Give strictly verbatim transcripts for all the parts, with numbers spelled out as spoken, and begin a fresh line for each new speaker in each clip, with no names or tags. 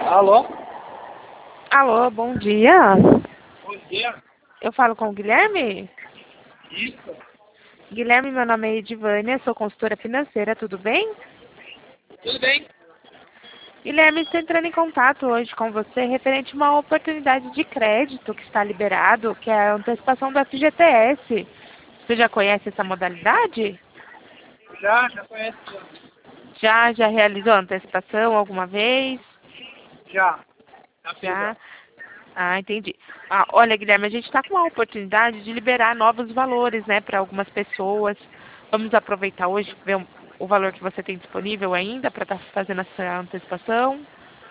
Alô?
Alô, bom dia.
Bom dia.
Eu falo com o Guilherme?
Isso.
Guilherme, meu nome é Edivânia, sou consultora financeira, tudo bem?
Tudo bem?
Guilherme, estou entrando em contato hoje com você referente a uma oportunidade de crédito que está liberado, que é a antecipação do F G T S. Você já conhece essa modalidade?
Já, já conhece.
Já, já realizou a antecipação alguma vez?
Já. Já fiz,
Já?
já.
Ah, entendi. Ah, olha, Guilherme, a gente está com a oportunidade de liberar novos valores, né, para algumas pessoas. Vamos aproveitar hoje, ver um- o valor que você tem disponível ainda para estar fazendo essa antecipação.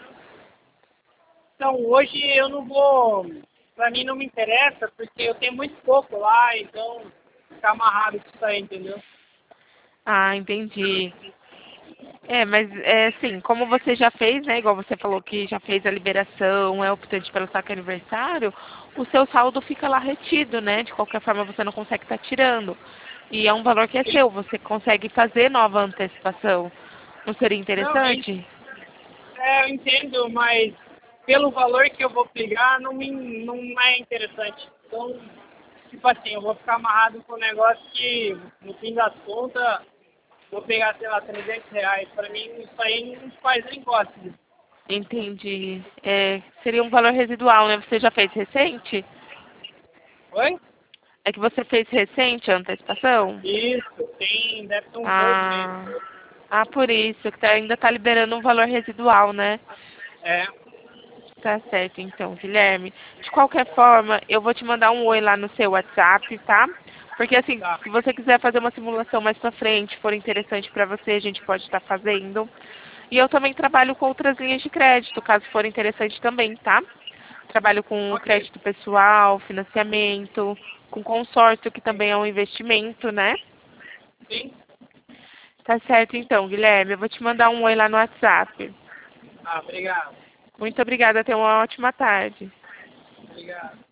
Então, hoje eu não vou... Pra mim não me interessa, porque eu tenho muito pouco lá, então ficar amarrado com isso aí, entendeu?
Ah, entendi. É, mas é assim, como você já fez, né, igual você falou que já fez a liberação, é optante pelo saque aniversário, o seu saldo fica lá retido, né? De qualquer forma você não consegue estar tirando. E é um valor que é seu, você consegue fazer nova antecipação. Não seria
Não, eu, en-
interessante?
é, eu entendo, mas pelo valor que eu vou pegar, não, me, não é interessante. Então, tipo assim, eu vou ficar amarrado com um negócio que, no fim das contas, vou pegar, sei lá, trezentos reais. Pra mim, isso aí não faz nem gosto.
Entendi. É, seria um valor residual, né? Você já fez recente?
Oi?
É que você fez recente a antecipação?
Isso, tem, deve ter uns dois meses.
Ah, ah, por isso, que tá- ainda está liberando um valor residual, né?
É,
Tá certo, então, Guilherme. De qualquer forma, eu vou te mandar um oi lá no seu WhatsApp, tá? Porque assim,
tá.
se você quiser fazer uma simulação mais pra frente, for interessante pra você, a gente pode estar fazendo. E eu também trabalho com outras linhas de crédito, caso for interessante também, tá? Trabalho com
Ok.
crédito pessoal, financiamento, com consórcio, que também é um investimento, né?
Sim.
Tá certo, então, Guilherme. Eu vou te mandar um oi lá no WhatsApp.
Ah, obrigado.
Muito obrigada, tenha uma ótima tarde.
Obrigado.